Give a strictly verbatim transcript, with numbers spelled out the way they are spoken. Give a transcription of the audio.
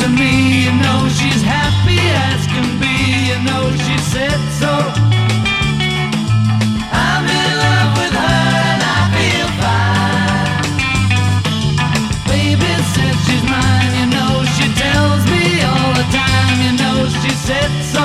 to me, you know she's happy as can be, you know she said so. I'm in love with her and I feel fine. Baby says she's mine, you know she tells me all the time, you know she said so.